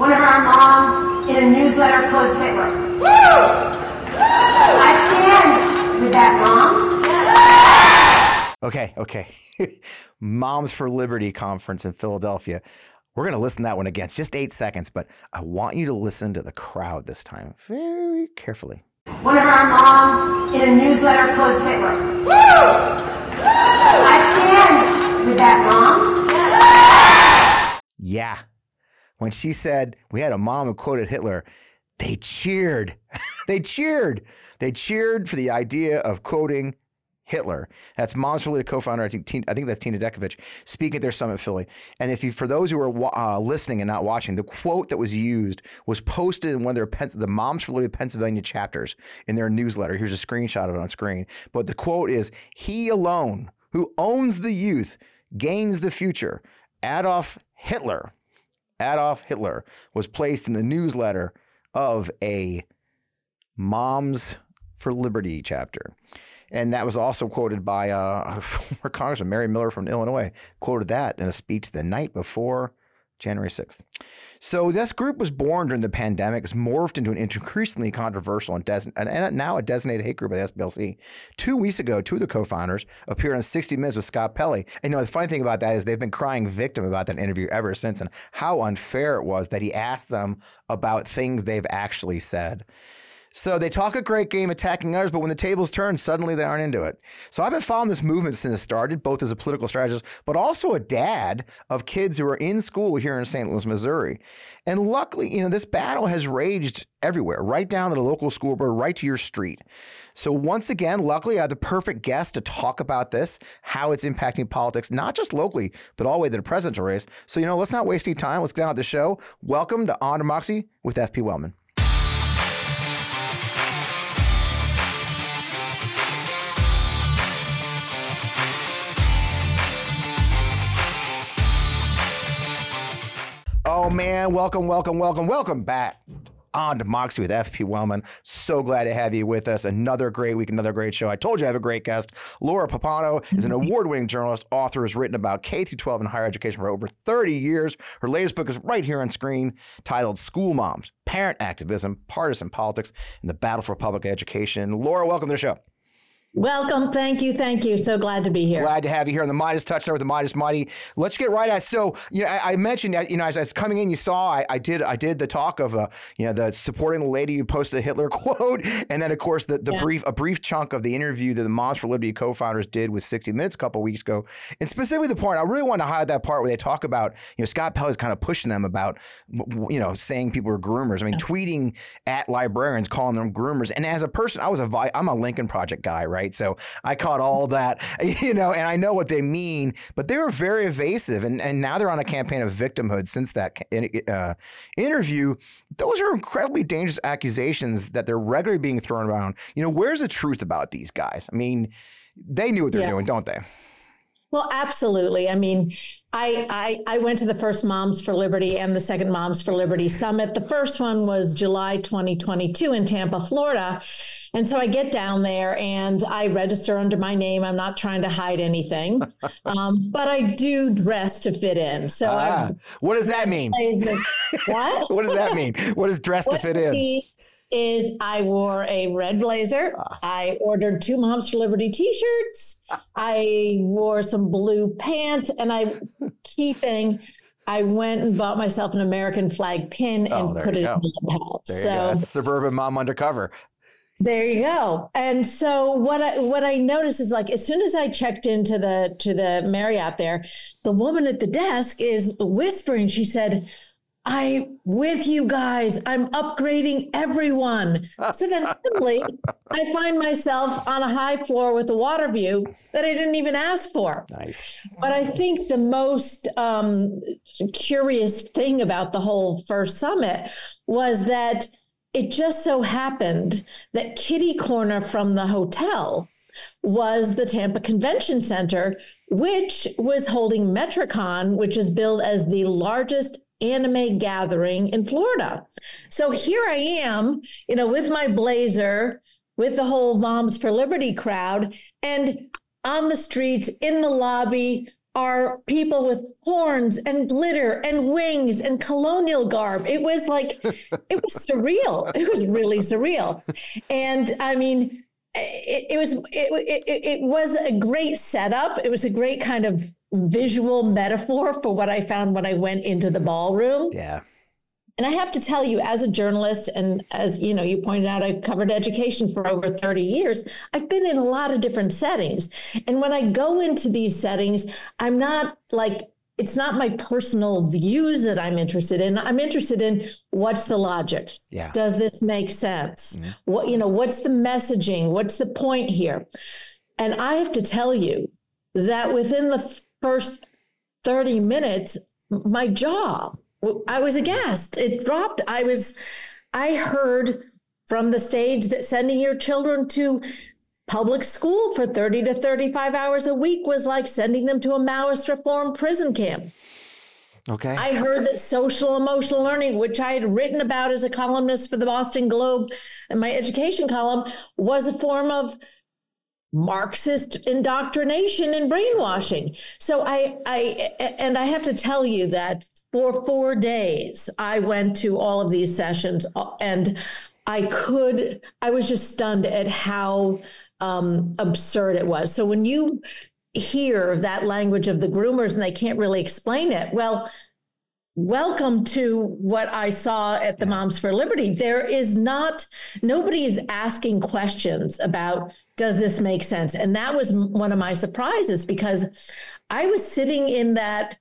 One of our moms in a newsletter quotes Hitler. Woo! I stand with that mom. Okay. Moms for Liberty conference in Philadelphia. We're going to listen to that one again. It's just 8 seconds, but I want you to listen to the crowd this time very carefully. One of our moms in a newsletter quotes Hitler. Woo! I stand with that mom. Yeah. When she said we had a mom who quoted Hitler, they cheered. They cheered for the idea of quoting Hitler. That's Moms for Liberty co-founder, I think that's Tina Dekovich, speaking at their summit in Philly. And for those who are listening and not watching, the quote that was used was posted in one of the Moms for Liberty Pennsylvania chapters in their newsletter. Here's a screenshot of it on screen. But the quote is, "He alone who owns the youth gains the future." Adolf Hitler was placed in the newsletter of a Moms for Liberty chapter. And that was also quoted by former Congressman Mary Miller from Illinois, quoted that in a speech the night before January 6th. So this group was born during the pandemic, has morphed into an increasingly controversial and now a designated hate group by the SPLC. 2 weeks ago, two of the co-founders appeared on 60 Minutes with Scott Pelley. And the funny thing about that is they've been crying victim about that interview ever since and how unfair it was that he asked them about things they've actually said. So they talk a great game attacking others, but when the tables turn, suddenly they aren't into it. So I've been following this movement since it started, both as a political strategist, but also a dad of kids who are in school here in St. Louis, Missouri. And luckily, this battle has raged everywhere, right down to the local school board, right to your street. So once again, luckily, I have the perfect guest to talk about this, how it's impacting politics, not just locally, but all the way to the presidential race. So, let's not waste any time. Let's get on with the show. Welcome to On Democracy with F.P. Wellman. Oh, man, welcome back on Democracy with F.P. Wellman. So glad to have you with us. Another great week, another great show. I told you I have a great guest. Laura Papano is an award-winning journalist, author, has written about K-12 and higher education for over 30 years. Her latest book is right here on screen, titled School Moms, Parent Activism, Partisan Politics, and the Battle for Public Education. Laura, welcome to the show. Welcome. Thank you. So glad to be here. Glad to have you here on the Midas Touchdown with the Midas Mighty. Let's get right at it. So, I mentioned, as I was coming in, you saw I did the talk of, the supporting the lady who posted the Hitler quote, and then of course a brief chunk of the interview that the Moms for Liberty co-founders did with 60 Minutes a couple of weeks ago, and specifically the part I really want to highlight that part where they talk about, Scott Pelley's kind of pushing them about, saying people are groomers. I mean, tweeting at librarians, calling them groomers, and as a person, I'm a Lincoln Project guy, right? So I caught all that, and I know what they mean, but they were very evasive. And now they're on a campaign of victimhood since that interview. Those are incredibly dangerous accusations that they're regularly being thrown around. Where's the truth about these guys? I mean, they knew what they're doing, don't they? Well, absolutely. I mean, I went to the first Moms for Liberty and the second Moms for Liberty Summit. The first one was July 2022 in Tampa, Florida. And so I get down there and I register under my name. I'm not trying to hide anything, but I do dress to fit in. So what does that mean? What? What does that mean? What does dress to fit in? Is I wore a red blazer. I ordered 2 Moms for Liberty t-shirts. I wore some blue pants, and key thing, I went and bought myself an American flag pin and put it in my house. There you go. That's suburban mom undercover. There you go. And so what I noticed is, like, as soon as I checked into the Marriott there, the woman at the desk is whispering. She said, "I'm with you guys. I'm upgrading everyone." So then suddenly I find myself on a high floor with a water view that I didn't even ask for. Nice. But I think the most curious thing about the whole first summit was that it just so happened that kitty corner from the hotel was the Tampa Convention Center, which was holding MetroCon, which is billed as the largest anime gathering in Florida. So here I am, with my blazer, with the whole Moms for Liberty crowd, and on the streets, in the lobby, are people with horns and glitter and wings and colonial garb. It was like, it was surreal. It was really surreal. And I mean, it was a great setup. It was a great kind of visual metaphor for what I found when I went into the ballroom. Yeah. And I have to tell you, as a journalist, and as you know, you pointed out, I covered education for over 30 years. I've been in a lot of different settings. And when I go into these settings, I'm not like, it's not my personal views that I'm interested in. I'm interested in what's the logic? Yeah. Does this make sense? What, you know, what's the messaging? What's the point here? And I have to tell you that within the first 30 minutes, my jaw, I was aghast. It dropped. I heard from the stage that sending your children to public school for 30 to 35 hours a week was like sending them to a Maoist reform prison camp. Okay. I heard that social emotional learning, which I had written about as a columnist for the Boston Globe and my education column, was a form of Marxist indoctrination and brainwashing. So I have to tell you that for 4 days, I went to all of these sessions, and I was just stunned at how absurd it was. So when you hear that language of the groomers and they can't really explain it, well, welcome to what I saw at the Moms for Liberty. Nobody is asking questions about, does this make sense? And that was one of my surprises, because I was sitting in that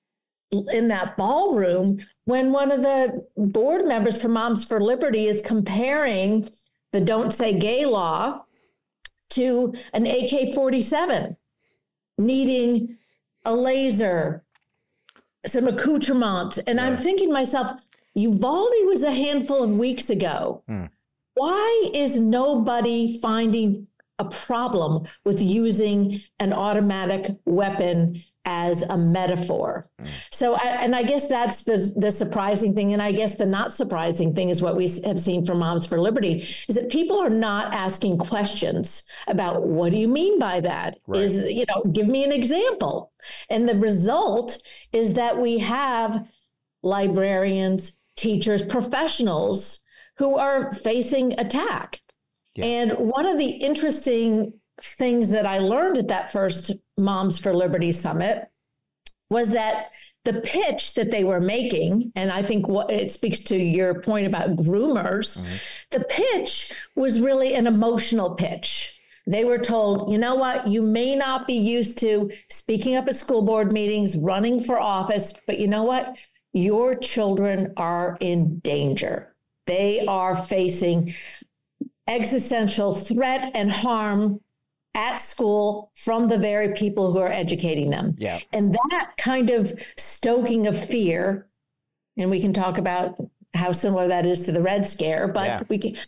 ballroom when one of the board members for Moms for Liberty is comparing the Don't Say Gay law to an AK-47, needing a laser, some accoutrements. And I'm thinking to myself, Uvalde was a handful of weeks ago. Why is nobody finding a problem with using an automatic weapon as a metaphor? So, I guess that's the surprising thing. And I guess the not surprising thing is what we have seen from Moms for Liberty, is that people are not asking questions about, what do you mean by that? Right. Give me an example. And the result is that we have librarians, teachers, professionals who are facing attack. Yeah. And one of the interesting things that I learned at that first Moms for Liberty summit was that the pitch that they were making, and I think what it speaks to your point about groomers, the pitch was really an emotional pitch. They were told, you know what, you may not be used to speaking up at school board meetings, running for office, but you know what? Your children are in danger. They are facing existential threat and harm at school from the very people who are educating them. Yeah. And that kind of stoking of fear, and we can talk about how similar that is to the Red Scare, but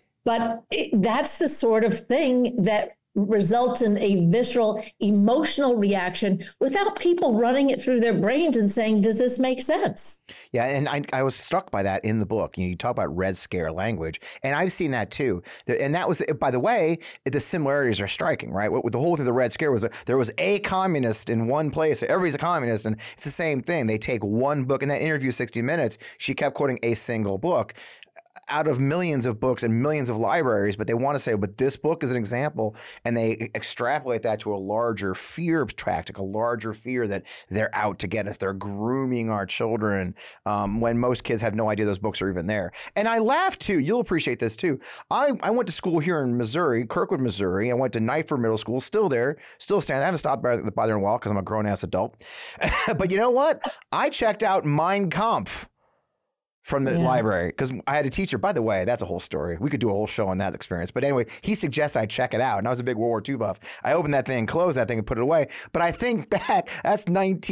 that's the sort of thing that results in a visceral emotional reaction without people running it through their brains and saying, does this make sense? Yeah, and I was struck by that in the book. You talk about Red Scare language, and I've seen that too. And that was, by the way, the similarities are striking, right? What the whole thing of the Red Scare was there was a communist in one place. Everybody's a communist, and it's the same thing. They take one book. In that interview, 60 Minutes, she kept quoting a single book out of millions of books and millions of libraries, but they want to say, but this book is an example, and they extrapolate that to a larger fear tactic, a larger fear that they're out to get us. They're grooming our children when most kids have no idea those books are even there. And I laugh too. You'll appreciate this too. I went to school here in Missouri, Kirkwood, Missouri. I went to Kniford Middle School, still there, still standing. I haven't stopped by there in a while because I'm a grown-ass adult. But you know what? I checked out Mein Kampf from the library, because I had a teacher, by the way, that's a whole story. We could do a whole show on that experience. But anyway, he suggests I check it out. And I was a big World War II buff. I opened that thing, closed that thing, and put it away. But I think back, that's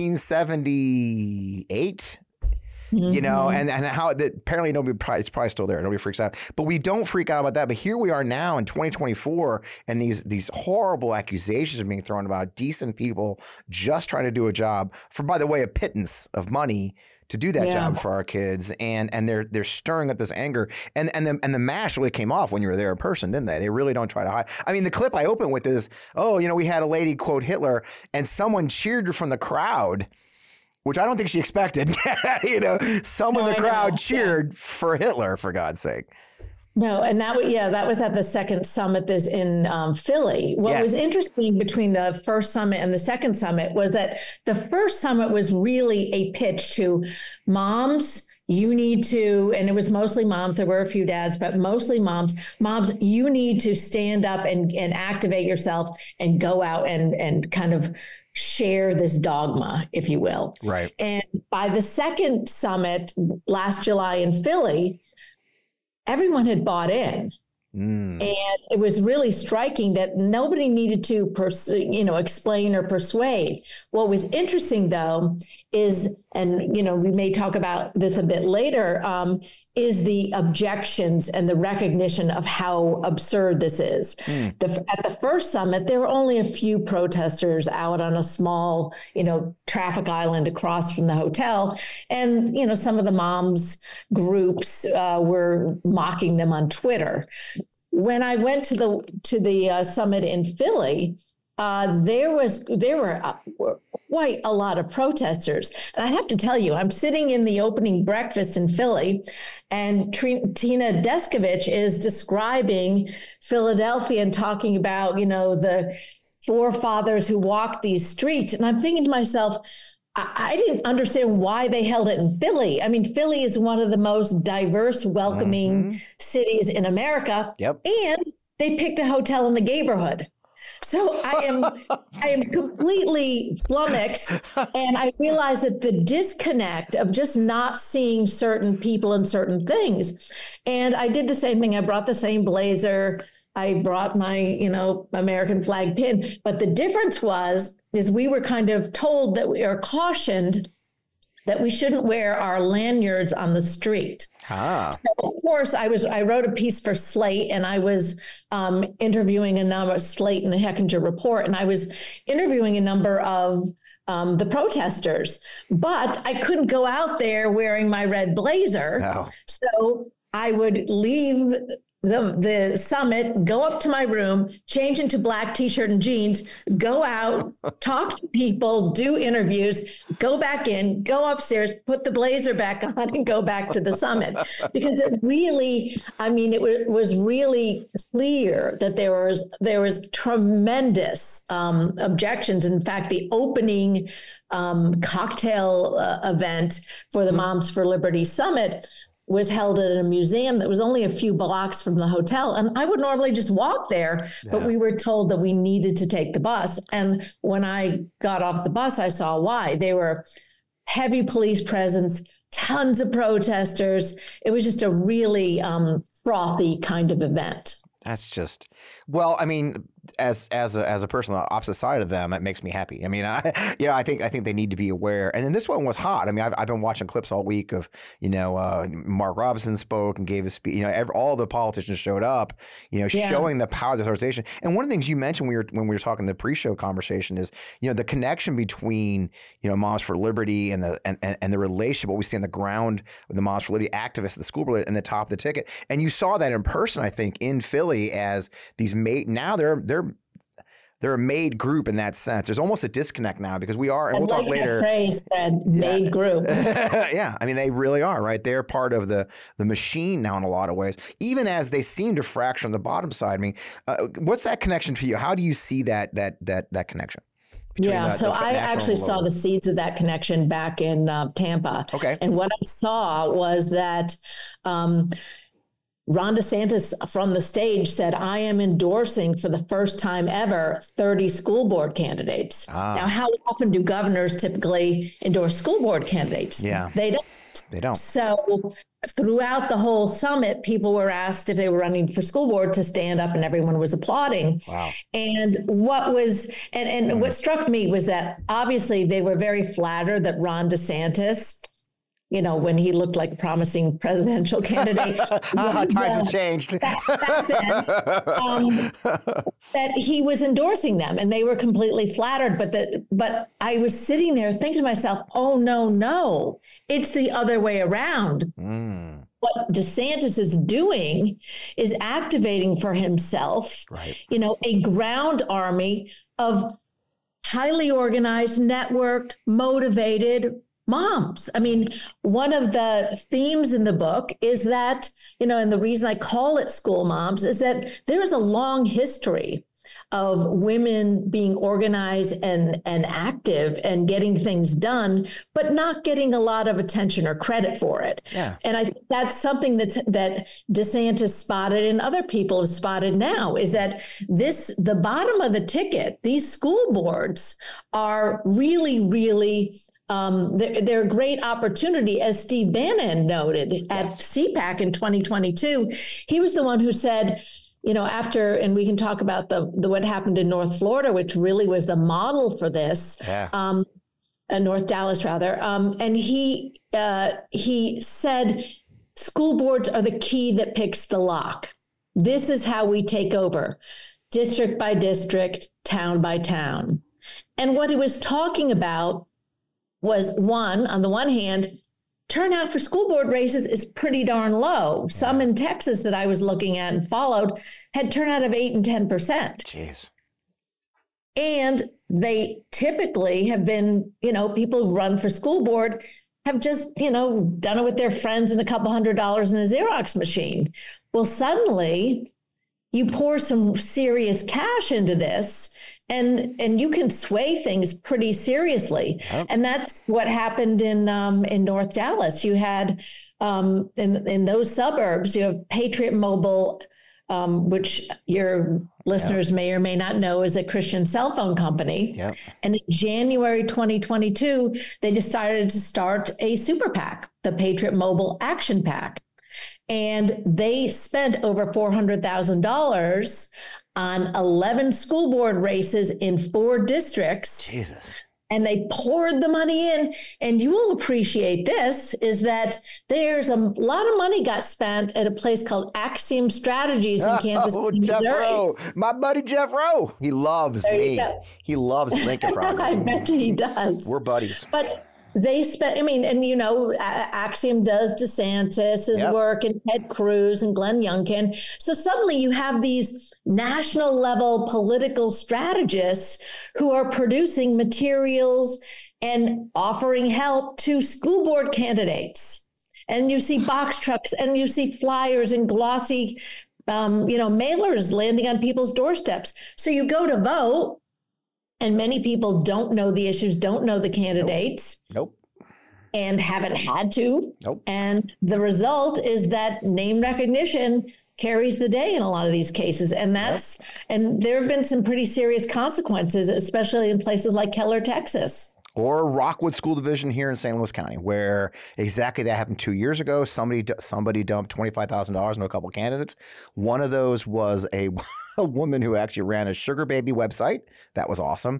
1978. You know, and how that apparently it's probably still there. Nobody freaks out, but we don't freak out about that. But here we are now in 2024, and these horrible accusations are being thrown about decent people just trying to do a job for, by the way, a pittance of money to do that Yeah. job for our kids, and they're stirring up this anger, and the mask really came off when you were there in person, didn't they? They really don't try to hide. I mean, the clip I open with is, we had a lady quote Hitler, and someone cheered her from the crowd, which I don't think she expected. Someone in the crowd cheered for Hitler, for God's sake. No, and that was at the second summit this in Philly. What was interesting between the first summit and the second summit was that the first summit was really a pitch to moms. You need to, and it was mostly moms. There were a few dads, but mostly moms. Moms, you need to stand up and activate yourself and go out and kind of share this dogma, if you will. Right. And by the second summit last July in Philly, everyone had bought in. And it was really striking that nobody needed to explain or persuade. What was interesting, though, is, and we may talk about this a bit later, is the objections and the recognition of how absurd this is. At the first summit, there were only a few protesters out on a small, traffic island across from the hotel. And, some of the moms groups were mocking them on Twitter. When I went to the summit in Philly, there were quite a lot of protesters. And I have to tell you, I'm sitting in the opening breakfast in Philly, and Tina Descovich is describing Philadelphia and talking about, the forefathers who walked these streets. And I'm thinking to myself, I didn't understand why they held it in Philly. I mean, Philly is one of the most diverse, welcoming cities in America. Yep. And they picked a hotel in the neighborhood. So I am completely flummoxed, and I realize that the disconnect of just not seeing certain people and certain things. And I did the same thing. I brought the same blazer. I brought my, American flag pin. But the difference is we were kind of told that we are cautioned that we shouldn't wear our lanyards on the street. So of course, I wrote a piece for Slate, and I was interviewing a number of Slate and the Hechinger Report, and I was interviewing a number of the protesters, but I couldn't go out there wearing my red blazer. No. So I would leave the summit, go up to my room, change into black t-shirt and jeans, go out, talk to people, do interviews, go back in, go upstairs, put the blazer back on, and go back to the summit. Because it really, it was really clear that there was tremendous objections. In fact, the opening cocktail event for the Moms for Liberty Summit was held at a museum that was only a few blocks from the hotel. And I would normally just walk there, but we were told that we needed to take the bus. And when I got off the bus, I saw why. They were heavy police presence, tons of protesters. It was just a really frothy kind of event. That's just, well, as a person on the opposite side of them, it makes me happy. I think they need to be aware. And then this one was hot. I've been watching clips all week of, Mark Robinson spoke and gave a speech. All the politicians showed up, showing the power of the organization. And one of the things you mentioned when we were talking the pre-show conversation is, the connection between, Moms for Liberty and the relationship, what we see on the ground with the Moms for Liberty activists, the school board, and the top of the ticket. And you saw that in person, I think, in Philly as these now they're a made group in that sense. There's almost a disconnect now because we are, and we'll talk later. Phrase said, made group. Yeah, they really are, right? They're part of the machine now in a lot of ways, even as they seem to fracture on the bottom side. What's that connection to you? How do you see that connection? So I actually saw the seeds of that connection back in Tampa. Okay. And what I saw was that Ron DeSantis from the stage said, I am endorsing for the first time ever 30 school board candidates. Now, how often do governors typically endorse school board candidates? Yeah. They don't. They don't. So throughout the whole summit, people were asked if they were running for school board to stand up, and everyone was applauding. Wow. And what struck me was that obviously they were very flattered that Ron DeSantis when he looked like a promising presidential candidate. Times have changed. Back then, that he was endorsing them, and they were completely flattered. But I was sitting there thinking to myself, oh, no, it's the other way around. What DeSantis is doing is activating for himself, right, a ground army of highly organized, networked, motivated moms. I mean, one of the themes in the book is that, and the reason I call it School Moms is that there is a long history of women being organized and active and getting things done, but not getting a lot of attention or credit for it. Yeah. And I think that's something that DeSantis spotted and other people have spotted now, is that the bottom of the ticket, these school boards are really, really they're a great opportunity, as Steve Bannon noted at CPAC in 2022. He was the one who said, after, and we can talk about the what happened in North Florida, which really was the model for this, North Dallas rather. And he said, school boards are the key that picks the lock. This is how we take over, district by district, town by town. And what he was talking about was, on the one hand, turnout for school board races is pretty darn low. Some in Texas that I was looking at and followed had turnout of 8 and 10%. Jeez. And they typically have been, people who run for school board have just, done it with their friends and a couple $100 in a Xerox machine. Well, suddenly you pour some serious cash into this, and you can sway things pretty seriously. Yep. And that's what happened in North Dallas. You had in those suburbs, you have Patriot Mobile, which your listeners may or may not know is a Christian cell phone company. Yep. And in January 2022, they decided to start a super PAC, the Patriot Mobile Action PAC. And they spent over $400,000 on 11 school board races in 4 districts. Jesus. And they poured the money in. And you will appreciate this, is that there's a lot of money got spent at a place called Axiom Strategies in Kansas City, Jeff Missouri. Rowe, my buddy Jeff Rowe. He loves me. He loves Lincoln Project. I bet you he does. We're buddies. But they spent, Axiom does DeSantis' work, and Ted Cruz and Glenn Youngkin. So suddenly you have these national level political strategists who are producing materials and offering help to school board candidates. And you see box trucks, and you see flyers and glossy, mailers landing on people's doorsteps. So you go to vote, and many people don't know the issues, don't know the candidates. Nope. And haven't had to. Nope. And the result is that name recognition carries the day in a lot of these cases. And and there have been some pretty serious consequences, especially in places like Keller, Texas. Or Rockwood School Division here in St. Louis County, where exactly that happened 2 years ago. Somebody dumped $25,000 into a couple of candidates. One of those was a woman who actually ran a sugar baby website. That was awesome.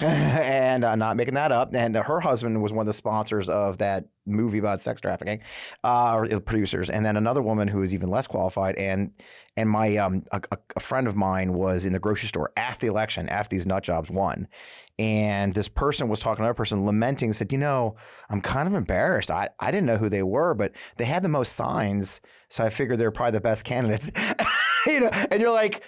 And not making that up. And her husband was one of the sponsors of that movie about sex trafficking, or producers. And then another woman who is even less qualified. And my a friend of mine was in the grocery store after the election, after these nut jobs won. And this person was talking to another person, lamenting, said, I'm kind of embarrassed. I didn't know who they were, but they had the most signs. So I figured they're probably the best candidates. And you're like,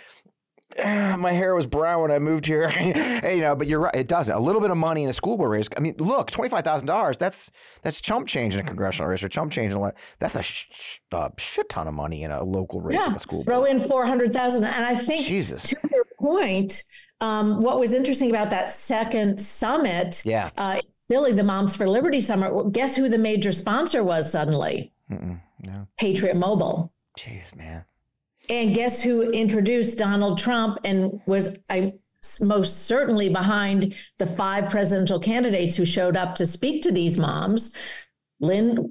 my hair was brown when I moved here. But you're right. It doesn't. A little bit of money in a school board race. I mean, look, $25,000, that's chump change in a congressional race, or chump change in that's a shit ton of money in a local race in a school throw board. in $400,000. And I think, Jesus. To your point, what was interesting about that second summit, Billy, the Moms for Liberty Summit, well, guess who the major sponsor was suddenly? No. Patriot Mobile. Jeez, man. And guess who introduced Donald Trump and was most certainly behind the 5 presidential candidates who showed up to speak to these moms? Lynn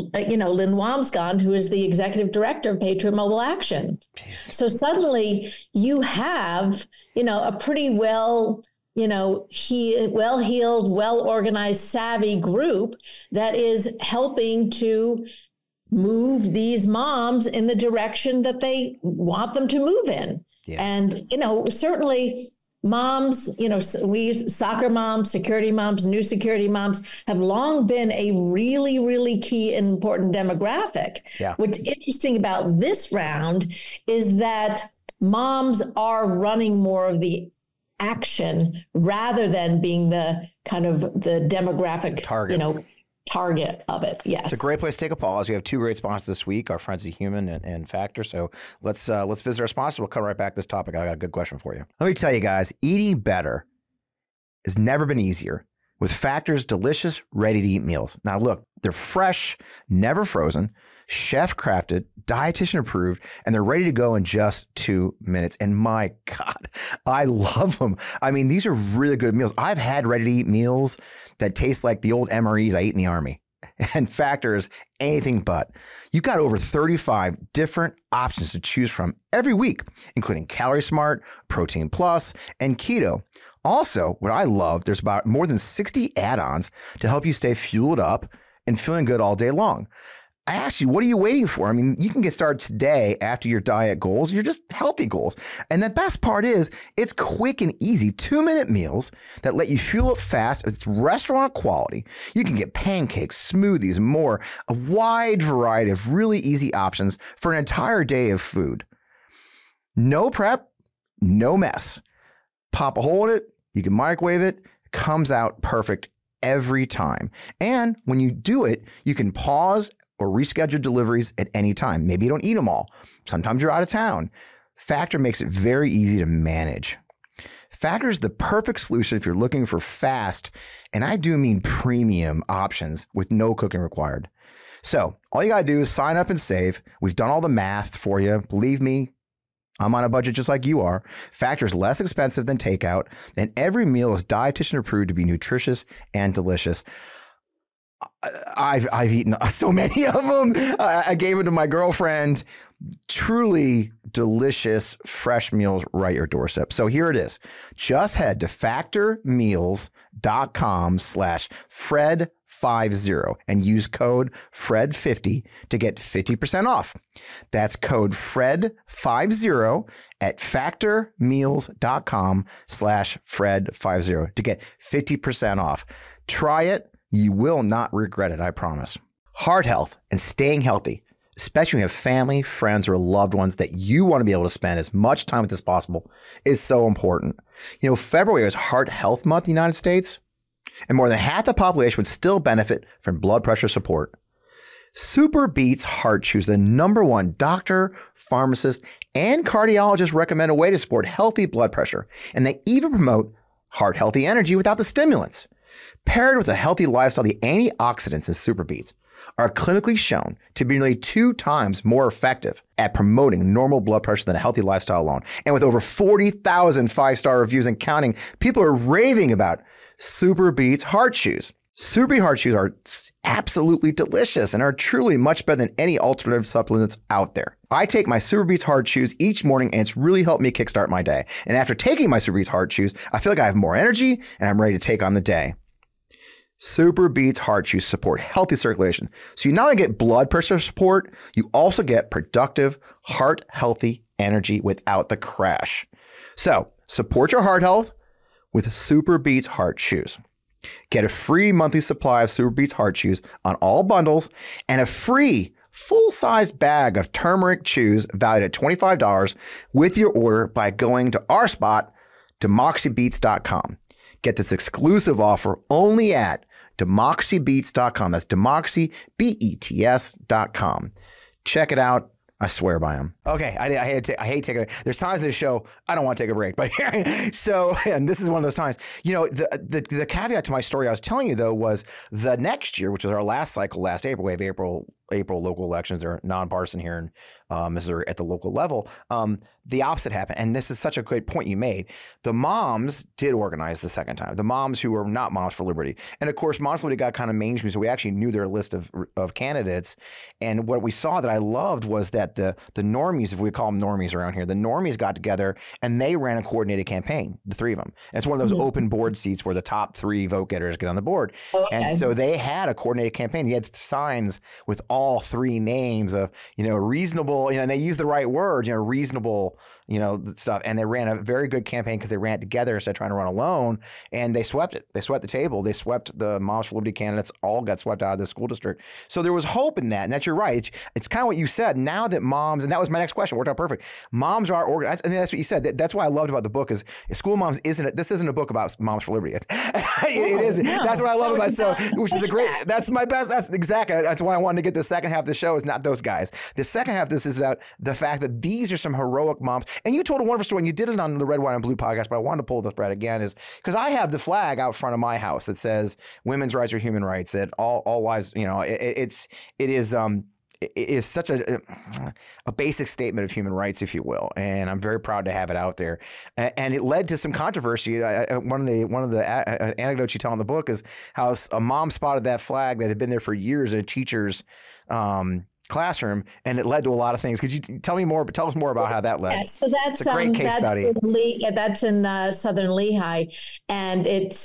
Wamsgone, who is the executive director of Patriot Mobile Action. So suddenly you have, a pretty well, well-heeled, well-organized, savvy group that is helping to move these moms in the direction that they want them to move in. Yeah. And, certainly moms, we soccer moms, security moms, new security moms have long been a really, really key and important demographic. Yeah. What's interesting about this round is that moms are running more of the action rather than being the kind of the demographic target of it. Yes. It's a great place to take a pause. We have two great sponsors this week, our friends at Human and Factor. So let's visit our sponsor. We'll come right back to this topic. I got a good question for you. Let me tell you guys, eating better has never been easier with Factor's delicious, ready-to-eat meals. Now look, they're fresh, never frozen, chef-crafted, dietitian approved, and they're ready to go in just 2 minutes. And my God, I love them. I mean, these are really good meals. I've had ready-to-eat meals that taste like the old MREs I ate in the Army. And Factor is anything but. You've got over 35 different options to choose from every week, including Calorie Smart, Protein Plus, and Keto. Also, what I love, there's about more than 60 add-ons to help you stay fueled up and feeling good all day long. I asked you, what are you waiting for? I mean, you can get started today after your diet goals, your just healthy goals. And the best part is it's quick and easy 2-minute meals that let you fuel up fast. It's restaurant quality. You can get pancakes, smoothies, more, a wide variety of really easy options for an entire day of food. No prep, no mess. Pop a hole in it, you can microwave it, comes out perfect every time. And when you do it, you can pause or reschedule deliveries at any time. Maybe you don't eat them all. Sometimes you're out of town. Factor makes it very easy to manage. Factor is the perfect solution if you're looking for fast, and I do mean premium options with no cooking required. So all you gotta do is sign up and save. We've done all the math for you. Believe me, I'm on a budget just like you are. Factor is less expensive than takeout, and every meal is dietitian approved to be nutritious and delicious. I've eaten so many of them. I gave them to my girlfriend. Truly delicious, fresh meals right at your doorstep. So here it is. Just head to factormeals.com/Fred50 and use code Fred50 to get 50% off. That's code Fred50 at factormeals.com/Fred50 to get 50% off. Try it. You will not regret it, I promise. Heart health and staying healthy, especially when you have family, friends, or loved ones that you want to be able to spend as much time with as possible, is so important. February is Heart Health Month in the United States, and more than half the population would still benefit from blood pressure support. Super Beats Heart Chews, the #1 doctor, pharmacist, and cardiologist recommended way to support healthy blood pressure, and they even promote heart-healthy energy without the stimulants. Paired with a healthy lifestyle, the antioxidants in Super Beats are clinically shown to be nearly 2 times more effective at promoting normal blood pressure than a healthy lifestyle alone. And with over 40,000 5-star reviews and counting, people are raving about Super Beats Heart Chews. Super Beats Heart Chews are absolutely delicious and are truly much better than any alternative supplements out there. I take my Super Beats Heart Chews each morning, and it's really helped me kickstart my day. And after taking my Super Beats Heart Chews, I feel like I have more energy and I'm ready to take on the day. Super Beats Heart Chews support healthy circulation. So you not only get blood pressure support, you also get productive, heart-healthy energy without the crash. So support your heart health with Super Beats Heart Chews. Get a free monthly supply of Super Beats Heart Chews on all bundles and a free full-sized bag of turmeric chews valued at $25 with your order by going to our spot, demoxybeats.com. Get this exclusive offer only at demoxybeats.com. That's demoxybets.com. Check it out. I swear by them. Okay, I hate taking it. There's times in the show I don't want to take a break, but so and this is one of those times. The caveat to my story I was telling you though was the next year, which was our last cycle, last April. We have April April local elections. They're nonpartisan here in Missouri at the local level. The opposite happened. And this is such a great point you made. The moms did organize the second time. The moms who were not Moms for Liberty. And of course, Moms for Liberty got kind of mainstream. So we actually knew their list of candidates. And what we saw that I loved was that the normies, if we call them normies around here, the normies got together and they ran a coordinated campaign, the three of them. And it's one of those open board seats where the top 3 vote getters get on the board. Okay. And so they had a coordinated campaign. You had signs with all 3 names of, reasonable, and they used the right words, reasonable, stuff. And they ran a very good campaign because they ran it together instead of trying to run alone. And they swept it. They swept the table. They swept the Moms for Liberty candidates, all got swept out of the school district. So there was hope in that. And you're right. It's kind of what you said. Now that moms, and that was my next question, worked out perfect. Moms are organized. And that's what you said. That's what I loved about the book is School Moms this isn't a book about Moms for Liberty. It isn't. No. That's what I love about it. So, which is a great, that's my best. That's exactly. That's why I wanted to get the second half of the show is not those guys. The second half of this is about the fact that these are some heroic moms. And you told a wonderful story, and you did it on the Red, White, and Blue podcast, but I wanted to pull the thread again is because I have the flag out front of my house that says women's rights are human rights, that all wives, it is such a basic statement of human rights, if you will, and I'm very proud to have it out there. And it led to some controversy. One of the anecdotes you tell in the book is how a mom spotted that flag that had been there for years in a teacher's classroom, and it led to a lot of things. Could you tell us more about how that led? Yeah, so that's it's a great case study. That's in Southern Lehigh, and it's.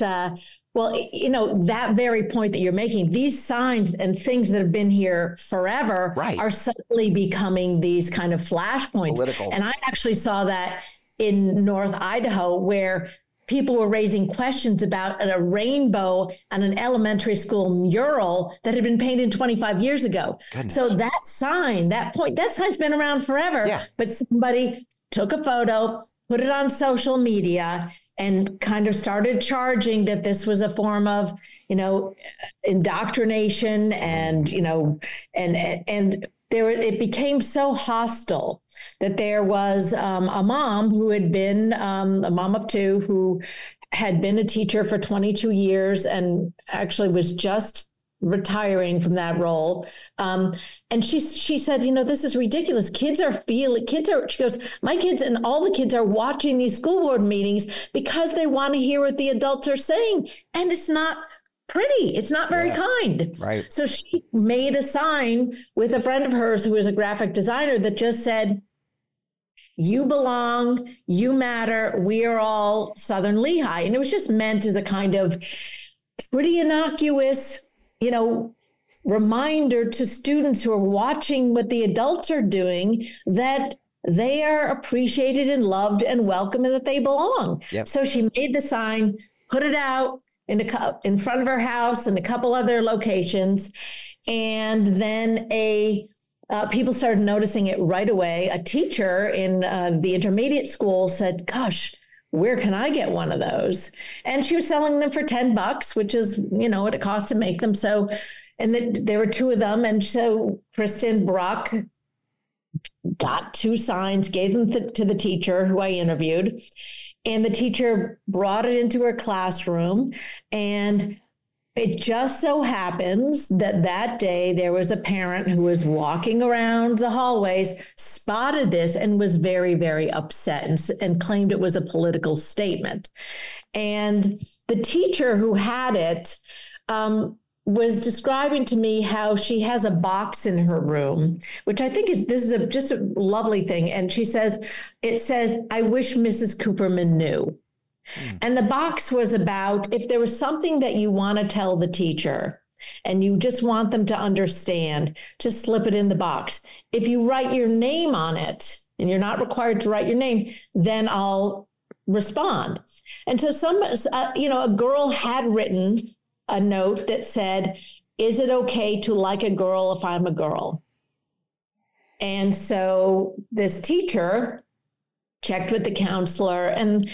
That very point that you're making, these signs and things that have been here forever are suddenly becoming these kind of flashpoints. Political. And I actually saw that in North Idaho where people were raising questions about a rainbow on an elementary school mural that had been painted 25 years ago. Goodness. So that sign's been around forever, but somebody took a photo, put it on social media, and kind of started charging that this was a form of, indoctrination and it became so hostile that there was a mom who had been a mom of 2 who had been a teacher for 22 years and actually was just retiring from that role. And she said, this is ridiculous. She goes, my kids and all the kids are watching these school board meetings because they want to hear what the adults are saying. And it's not pretty. It's not very kind. Right. So she made a sign with a friend of hers who is a graphic designer that just said, you belong, you matter, we are all Southern Lehigh. And it was just meant as a kind of pretty innocuous, reminder to students who are watching what the adults are doing that they are appreciated and loved and welcome and that they belong. Yep. So she made the sign, put it out in front of her house and a couple other locations. And then people started noticing it right away. A teacher in the intermediate school said, gosh, where can I get one of those? And she was selling them for $10, which is, what it cost to make them. So, and there were 2 of them. And so Kristen Brock got 2 signs, gave them to the teacher who I interviewed. And the teacher brought it into her classroom. And it just so happens that day there was a parent who was walking around the hallways, spotted this and was very, very upset and claimed it was a political statement. And the teacher who had it was describing to me how she has a box in her room, which I think just a lovely thing. And she says, it says, I wish Mrs. Cooperman knew. And the box was about if there was something that you want to tell the teacher and you just want them to understand, just slip it in the box. If you write your name on it, and you're not required to write your name, then I'll respond. And so a girl had written a note that said, is it okay to like a girl if I'm a girl? And so this teacher checked with the counselor and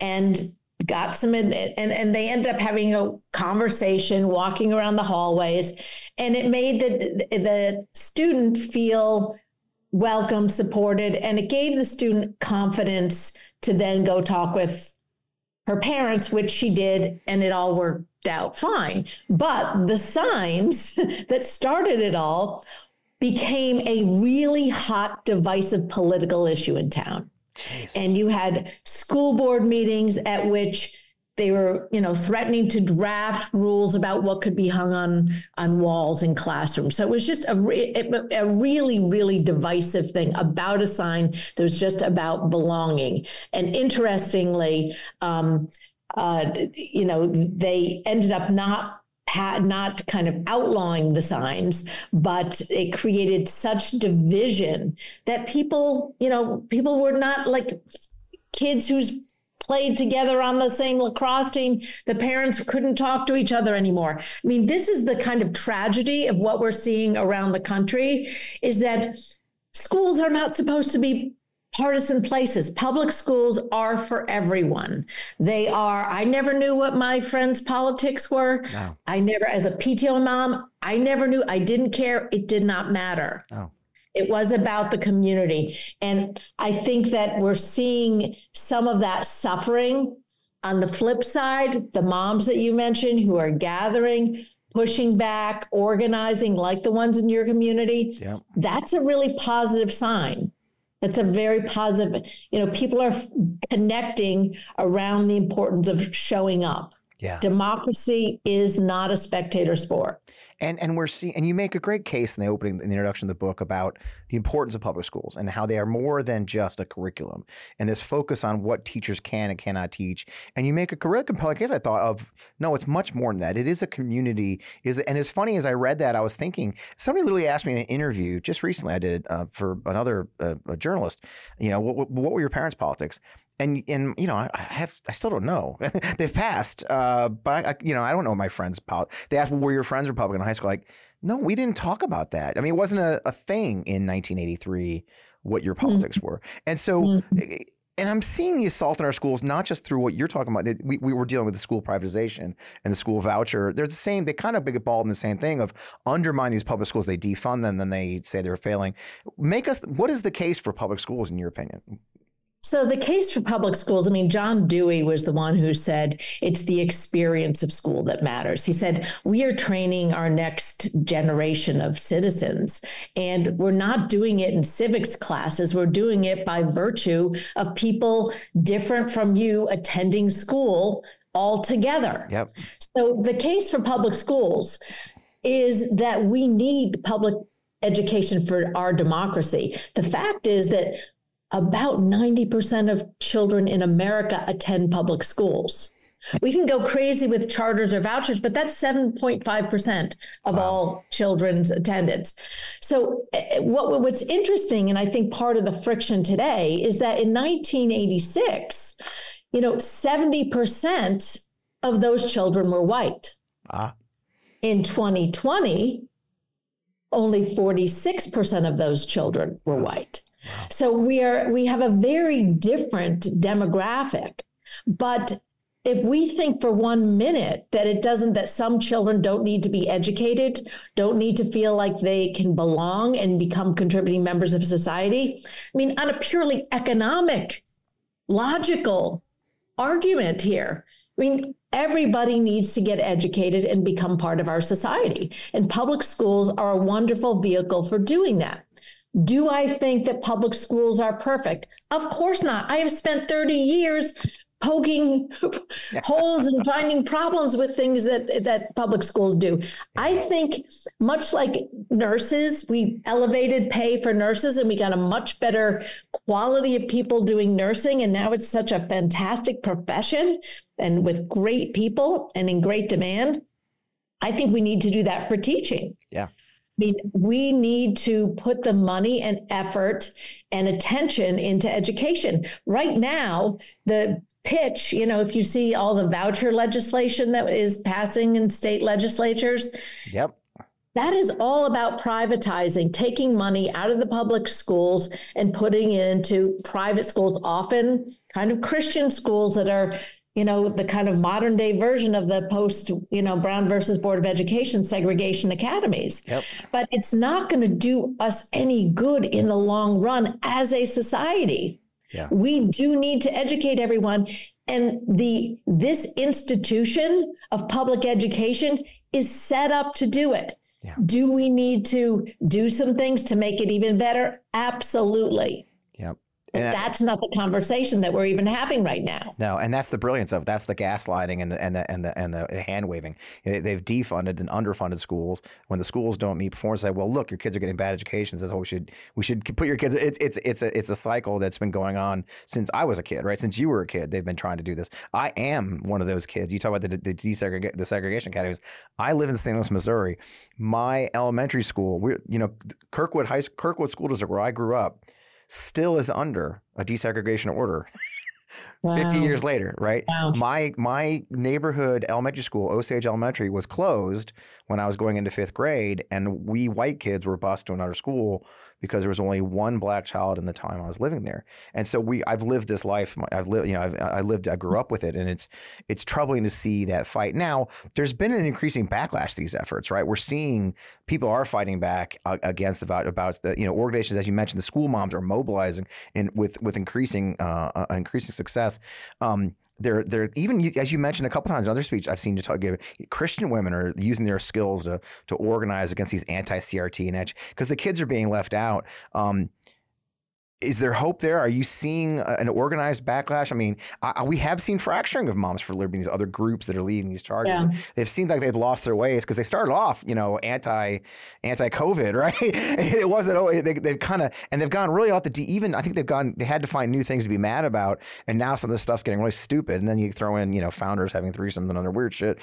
got some, and they ended up having a conversation, walking around the hallways, and it made the student feel welcome, supported, and it gave the student confidence to then go talk with her parents, which she did, and it all worked out fine. But the signs that started it all became a really hot, divisive political issue in town. Jeez. And you had school board meetings at which they were, threatening to draft rules about what could be hung on walls in classrooms. So it was just a really, really divisive thing about a sign that was just about belonging. And interestingly, they ended up not kind of outlawing the signs, but it created such division that people were not like kids who's played together on the same lacrosse team. The parents couldn't talk to each other anymore. I mean, this is the kind of tragedy of what we're seeing around the country, is that schools are not supposed to be partisan places. Public schools are for everyone. They are. I never knew what my friends' politics were. No. I never, as a PTO mom, I never knew. I didn't care. It did not matter. Oh. It was about the community. And I think that we're seeing some of that suffering. On the flip side, the moms that you mentioned who are gathering, pushing back, organizing like the ones in your community, Yep. That's a really positive sign. That's a very positive, people are connecting around the importance of showing up. Yeah. Democracy is not a spectator sport. And we're seeing, and you make a great case in the introduction of the book about the importance of public schools and how they are more than just a curriculum, and this focus on what teachers can and cannot teach. And you make a really compelling case, I thought, of no, it's much more than that. It is a community. And as funny as I read that, I was thinking, somebody literally asked me in an interview just recently I did for another a journalist, what were your parents' politics? And I still don't know. They've passed, but I don't know my friends' politics. They asked, well, were your friends Republican in high school? Like, no, we didn't talk about that. I mean, it wasn't a thing in 1983 what your politics were. And so, and I'm seeing the assault in our schools, not just through what you're talking about. We were dealing with the school privatization and the school voucher. They're the same. They kind of get involved in the same thing of undermine these public schools. They defund them, then they say they're failing. What is the case for public schools in your opinion? So the case for public schools, John Dewey was the one who said it's the experience of school that matters. He said, we are training our next generation of citizens, and we're not doing it in civics classes. We're doing it by virtue of people different from you attending school all together. Yep. So the case for public schools is that we need public education for our democracy. The fact is that about 90% of children in America attend public schools. We can go crazy with charters or vouchers, but that's 7.5% of all children's attendance. So what's interesting, and I think part of the friction today, is that in 1986, 70% of those children were white. In 2020, only 46% of those children were white. So we have a very different demographic. But if we think for 1 minute that some children don't need to be educated, don't need to feel like they can belong and become contributing members of society, on a purely economic, logical argument here, everybody needs to get educated and become part of our society. And public schools are a wonderful vehicle for doing that. Do I think that public schools are perfect? Of course not. I have spent 30 years poking holes and finding problems with things that public schools do. I think much like nurses, we elevated pay for nurses and we got a much better quality of people doing nursing. And now it's such a fantastic profession and with great people and in great demand. I think we need to do that for teaching. Yeah. We need to put the money and effort and attention into education. Right now, the pitch, if you see all the voucher legislation that is passing in state legislatures, yep, that is all about privatizing, taking money out of the public schools and putting it into private schools, often kind of Christian schools that are the kind of modern day version of the post, Brown versus Board of Education segregation academies. Yep. But it's not going to do us any good in the long run as a society. Yeah. We do need to educate everyone. And this institution of public education is set up to do it. Yeah. Do we need to do some things to make it even better? Absolutely. Yep. But that's not the conversation that we're even having right now. No, and that's the brilliance of that's the gaslighting and the hand waving. They've defunded and underfunded schools. When the schools don't meet performance, say, well, look, your kids are getting bad educations. That's what we should put your kids. It's a cycle that's been going on since I was a kid, right? Since you were a kid, they've been trying to do this. I am one of those kids. You talk about the segregation academies. I live in St. Louis, Missouri. My elementary school, Kirkwood School District, where I grew up, still is under a desegregation order. Wow. 50 years later, right? Wow. My neighborhood elementary school, Osage Elementary, was closed when I was going into 5th grade, and we white kids were bused to another school because there was only one black child in the time I was living there. And so I've lived this life. I grew up with it, and it's troubling to see that fight. Now, there's been an increasing backlash to these efforts, right? We're seeing people are fighting back against about the organizations, as you mentioned, the school moms are mobilizing and with increasing success. They're even, as you mentioned a couple times in other speech I've seen you give, Christian women are using their skills to organize against these anti-CRT and edge because the kids are being left out. Is there hope there? Are you seeing an organized backlash? I mean, we have seen fracturing of Moms for Liberty, these other groups that are leading these charges. Yeah. They've seemed like they've lost their ways because they started off, anti-COVID, right? It wasn't. They've kind of, and they've gone really off the deep. Even I think they had to find new things to be mad about, and now some of this stuff's getting really stupid. And then you throw in, founders having threesomes and other weird shit,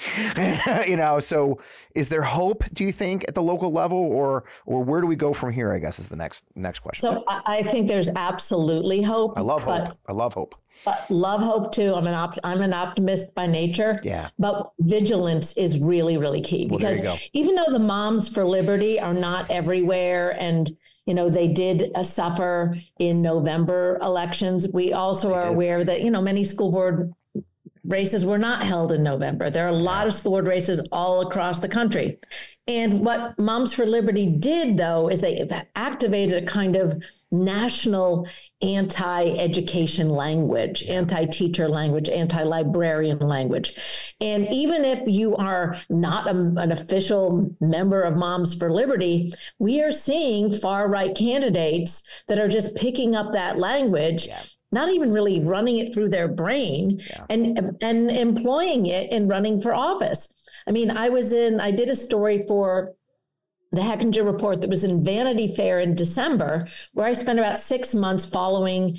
So is there hope? Do you think at the local level, or where do we go from here? I guess is the next question. So I think there's absolutely hope. I love hope. I love hope. But love hope too. I'm an optimist by nature. Yeah. But vigilance is really, really key because even though the Moms for Liberty are not everywhere, and they did suffer in November elections, we also are aware that many school board races were not held in November. There are a lot of school board races all across the country. And what Moms for Liberty did, though, is they activated a kind of national anti-education language, anti-teacher language, anti-librarian language. And even if you are not an official member of Moms for Liberty, we are seeing far-right candidates that are just picking up that language, not even really running it through their brain, and employing it in running for office. I mean, I did a story for the Hechinger Report that was in Vanity Fair in December, where I spent about 6 months following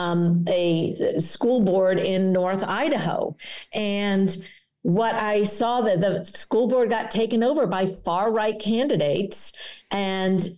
a school board in North Idaho. And what I saw, that the school board got taken over by far-right candidates, and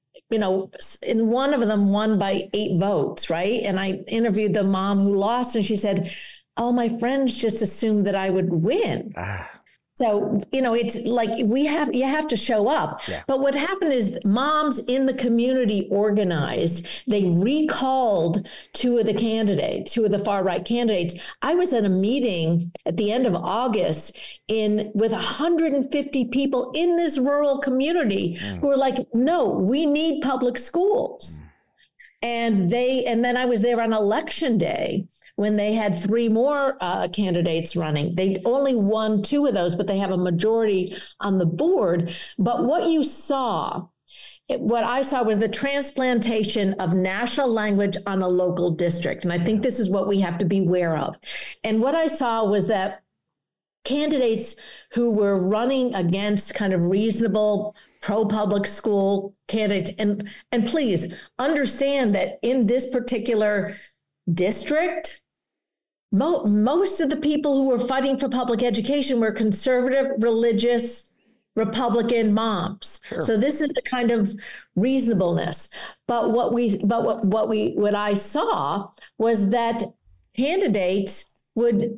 in one of them won by 8 votes, right? And I interviewed the mom who lost, and she said, "Oh, my friends just assumed that I would win." So, it's like you have to show up. Yeah. But what happened is moms in the community organized. They recalled two of the far-right candidates. I was at a meeting at the end of August with 150 people in this rural community who were like, "No, we need public schools." And then I was there on election day when they had 3 more candidates running. They only won 2 of those, but they have a majority on the board. But what I saw was the transplantation of national language on a local district. And I think this is what we have to be aware of. And what I saw was that candidates who were running against kind of reasonable pro-public school candidates, and please understand that in this particular district, most of the people who were fighting for public education were conservative, religious, Republican moms. Sure. So this is the kind of reasonableness. But what I saw was that candidates would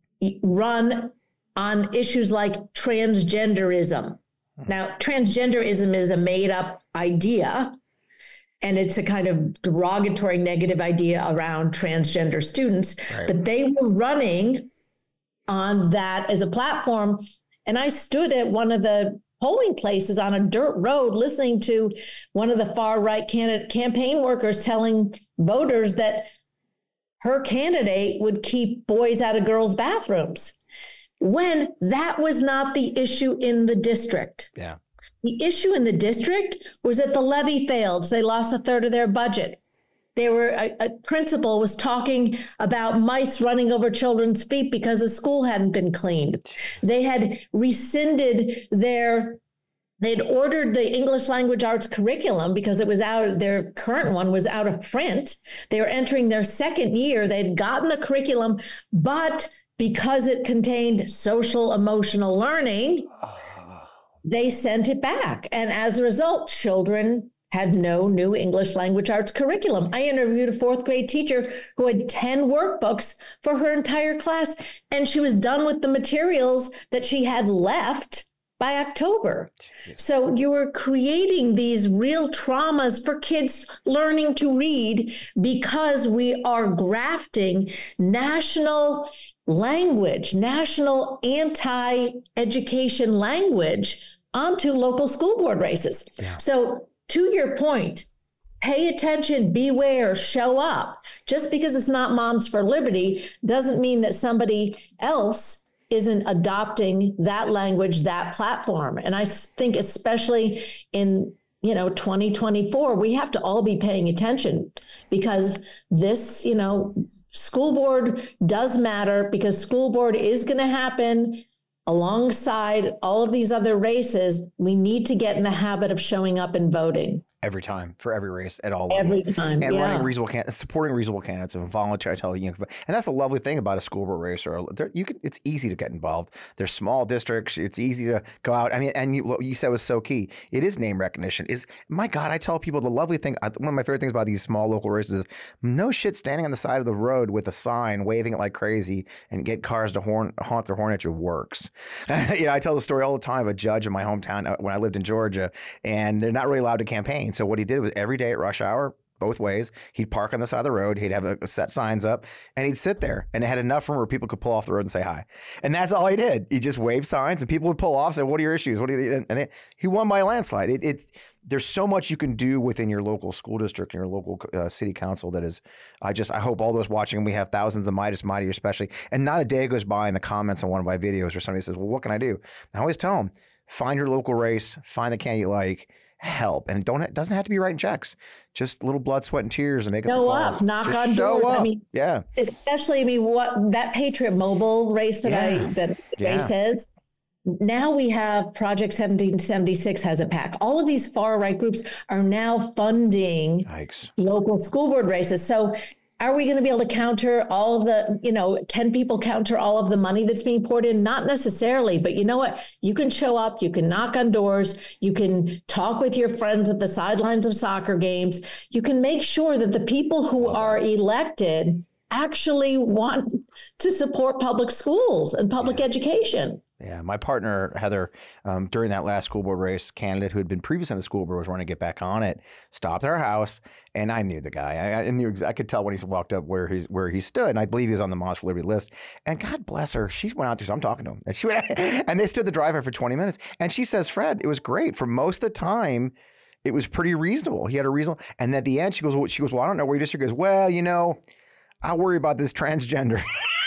run on issues like transgenderism. Now, transgenderism is a made-up idea, and it's a kind of derogatory, negative idea around transgender students. Right. But they were running on that as a platform. And I stood at one of the polling places on a dirt road listening to one of the far-right campaign workers telling voters that her candidate would keep boys out of girls' bathrooms, when that was not the issue in the district. Yeah. The issue in the district was that the levy failed, so they lost a third of their budget. A principal was talking about mice running over children's feet because the school hadn't been cleaned. They had rescinded they'd ordered the English language arts curriculum because it was their current one was out of print. They were entering their second year. They'd gotten the curriculum, but because it contained social emotional learning, they sent it back. And as a result, children had no new English language arts curriculum. I interviewed a fourth grade teacher who had 10 workbooks for her entire class, and she was done with the materials that she had left by October. So you were creating these real traumas for kids learning to read because we are grafting national language, national anti-education language onto local school board races. Yeah. So to your point, pay attention, beware, show up. Just because it's not Moms for Liberty doesn't mean that somebody else isn't adopting that language, that platform. And I think especially in 2024, we have to all be paying attention because this, school board does matter because school board is going to happen alongside all of these other races. We need to get in the habit of showing up and voting. Every time, for every race, at all levels. Every time, and running reasonable candidates, supporting reasonable candidates, and volunteer. I tell you, and that's the lovely thing about a school board race. It's easy to get involved. They're small districts. It's easy to go out. I mean, and what you said was so key. It is name recognition. My God, I tell people the lovely thing. One of my favorite things about these small local races is no shit standing on the side of the road with a sign, waving it like crazy, and get cars to honk their horn at you works. I tell the story all the time of a judge in my hometown when I lived in Georgia, and they're not really allowed to campaign. So what he did was every day at rush hour, both ways, he'd park on the side of the road, he'd have a set signs up, and he'd sit there. And it had enough room where people could pull off the road and say hi. And that's all he did. He just waved signs, and people would pull off and say, what are your issues? And he won by a landslide. There's so much you can do within your local school district and your local city council that is, I hope all those watching, and we have thousands of Midas Mighty especially, and not a day goes by in the comments on one of my videos where somebody says, well, what can I do? I always tell them, find your local race, find the candidate you like, help. And it doesn't have to be writing checks, just a little blood, sweat, and tears and make some calls. Show up, knock just on show doors. Up. I mean, yeah. Especially, what that Patriot Mobile race race is. Now we have Project 1776 has a PAC. All of these far right groups are now funding local school board races. So are we going to be able to counter all of the, can people counter all of the money that's being poured in? Not necessarily, but you know what? You can show up, you can knock on doors, you can talk with your friends at the sidelines of soccer games. You can make sure that the people who are elected actually want to support public schools and public education. Yeah, my partner, Heather, during that last school board race, candidate who had been previously on the school board was wanting to get back on it, stopped at our house, and I knew the guy. I could tell when he walked up where he stood, and I believe he was on the Moms for Liberty list. And God bless her, she went out there, so I'm talking to him. And they stood the driveway for 20 minutes. And she says, Fred, it was great. For most of the time, it was pretty reasonable. He had a reasonable, and at the end, she goes, well, I don't know where you disagree. He goes, well, I'll worry about this transgender.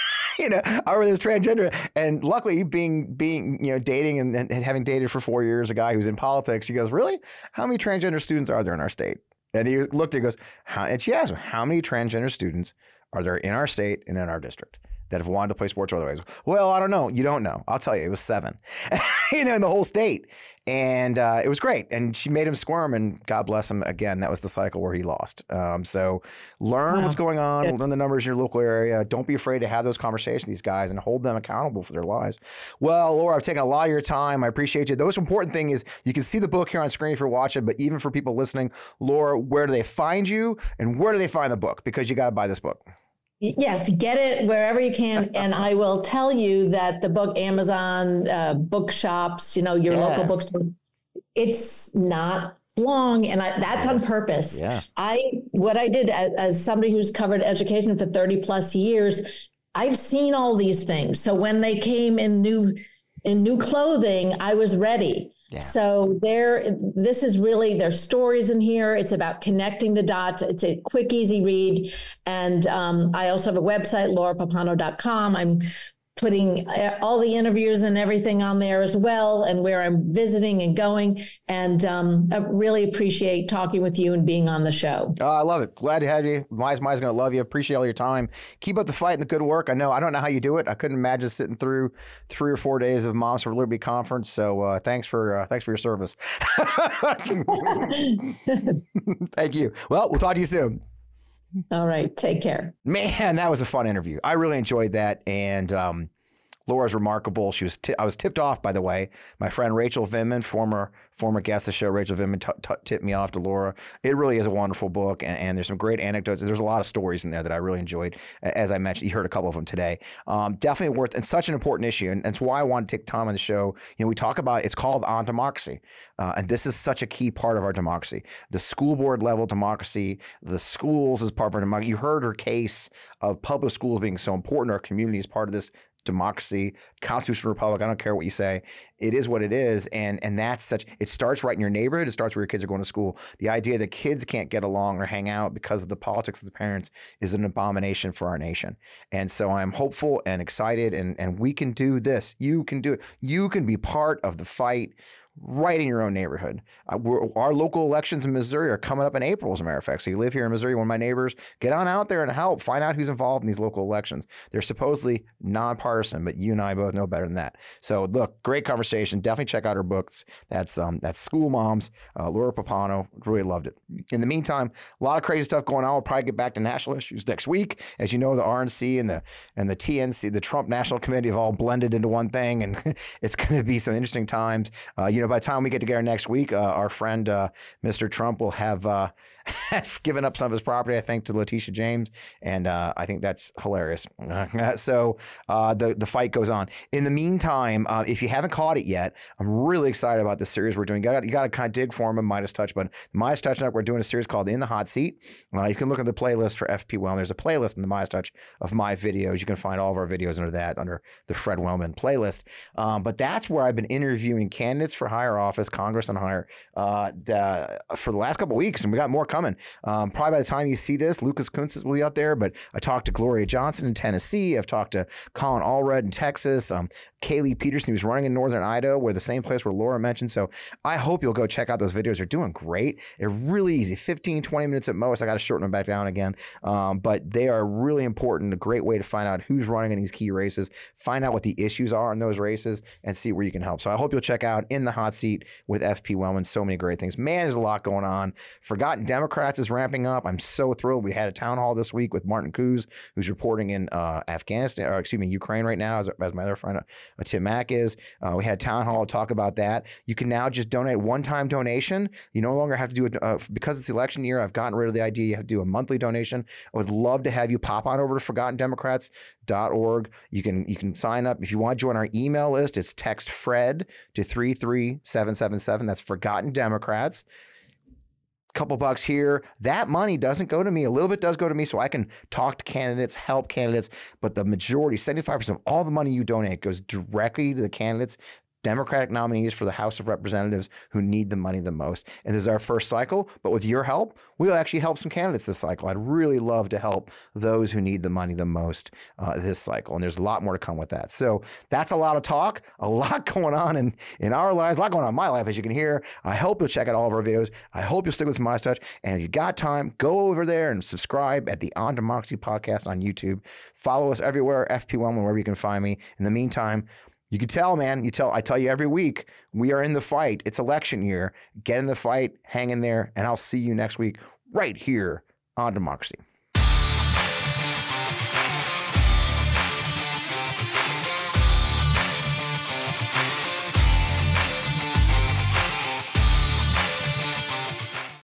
I was transgender, and luckily being dating and having dated for 4 years a guy who's in politics, she goes, really? How many transgender students are there in our state? And he looked at it and goes, and she asked him, how many transgender students are there in our state and in our district that have wanted to play sports or otherwise? Well, I don't know. You don't know. I'll tell you, it was 7, in the whole state. And it was great. And she made him squirm, and God bless him. Again, that was the cycle where he lost. So learn what's going on, learn the numbers in your local area. Don't be afraid to have those conversations with these guys and hold them accountable for their lives. Well, Laura, I've taken a lot of your time. I appreciate you. The most important thing is you can see the book here on screen if you're watching, but even for people listening, Laura, where do they find you and where do they find the book? Because you got to buy this book. Yes, get it wherever you can. And I will tell you that the book, Amazon, bookshops, your local bookstore, it's not long. And that's on purpose. Yeah. What I did as somebody who's covered education for 30 plus years, I've seen all these things. So when they came in new clothing, I was ready. Yeah. So this is really, there's stories in here. It's about connecting the dots. It's a quick, easy read. And I also have a website, laurapapano.com. I'm putting all the interviews and everything on there as well, and where I'm visiting and going. And I really appreciate talking with you and being on the show. I love it. Glad to have you. Maya's going to love you. Appreciate all your time. Keep up the fight and the good work. I don't know how you do it. I couldn't imagine sitting through 3 or 4 days of Moms for Liberty conference. So thanks for your service. Thank you. Well, we'll talk to you soon. All right. Take care. Man, that was a fun interview. I really enjoyed that. And Laura's remarkable. I was tipped off, by the way. My friend Rachel Vindman, former guest of the show, Rachel Vindman tipped me off to Laura. It really is a wonderful book, and there's some great anecdotes. There's a lot of stories in there that I really enjoyed. As I mentioned, you heard a couple of them today. Definitely worth, and such an important issue, and that's why I want to take time on the show. We talk about, it's called On Democracy, and this is such a key part of our democracy. The school board level democracy, the schools as part of our democracy. You heard her case of public schools being so important to our community as part of this democracy, constitutional republic. I don't care what you say. It is what it is. And that's it starts right in your neighborhood. It starts where your kids are going to school. The idea that kids can't get along or hang out because of the politics of the parents is an abomination for our nation. And so I'm hopeful and excited, and we can do this. You can do it. You can be part of the fight right in your own neighborhood. Our local elections in Missouri are coming up in April, as a matter of fact. So you live here in Missouri, one of my neighbors, get on out there and help. Find out who's involved in these local elections. They're supposedly nonpartisan, but you and I both know better than that. So look, great conversation. Definitely check out her books. That's School Moms, Laura Papano. Really loved it. In the meantime, a lot of crazy stuff going on. We'll probably get back to national issues next week. As you know, the RNC and the TNC, the Trump National Committee, have all blended into one thing, and it's going to be some interesting times. By the time we get together next week, our friend Mr. Trump will have given up some of his property, I think, to Letitia James, and I think that's hilarious. So the fight goes on. In the meantime, if you haven't caught it yet, I'm really excited about this series we're doing. You got to kind of dig for him in Midas Touch, but Midas Touch Network, we're doing a series called In the Hot Seat. You can look at the playlist for FP Wellman. There's a playlist in the Midas Touch of my videos. You can find all of our videos under the Fred Wellman playlist. But that's where I've been interviewing candidates for higher office, Congress and higher, for the last couple of weeks, and we got more coming. Probably by the time you see this, Lucas Kunstz will be out there, but I talked to Gloria Johnson in Tennessee. I've talked to Colin Allred in Texas, Kaylee Peterson, who's running in Northern Idaho, where the same place where Laura mentioned. So I hope you'll go check out those videos. They're doing great. They're really easy, 15, 20 minutes at most. I got to shorten them back down again. But they are really important, a great way to find out who's running in these key races, find out what the issues are in those races, and see where you can help. So I hope you'll check out In the Hot Seat with FP Wellman. So many great things. Man, there's a lot going on. Forgotten Democrats is ramping up. I'm so thrilled. We had a town hall this week with Martin Coos, who's reporting in Ukraine right now, as my other friend Tim Mack is. We had town hall talk about that. You can now just donate one-time donation. You no longer have to do it because it's election year. I've gotten rid of the idea you have to do a monthly donation. I would love to have you pop on over to ForgottenDemocrats.org. You can sign up if you want to join our email list. It's text Fred to 33777. That's Forgotten Democrats. Couple bucks here. That money doesn't go to me. A little bit does go to me so I can talk to candidates, help candidates, but the majority, 75% of all the money you donate goes directly to the candidates, Democratic nominees for the House of Representatives who need the money the most. And this is our first cycle, but with your help, we'll actually help some candidates this cycle. I'd really love to help those who need the money the most this cycle. And there's a lot more to come with that. So that's a lot of talk, a lot going on in our lives, a lot going on in my life, as you can hear. I hope you'll check out all of our videos. I hope you'll stick with Midas Touch. And if you got time, go over there and subscribe at the On Democracy podcast on YouTube. Follow us everywhere, FP Wellman, wherever you can find me. In the meantime, you can tell, man. I tell you every week, we are in the fight. It's election year. Get in the fight, hang in there, and I'll see you next week right here on Democracy.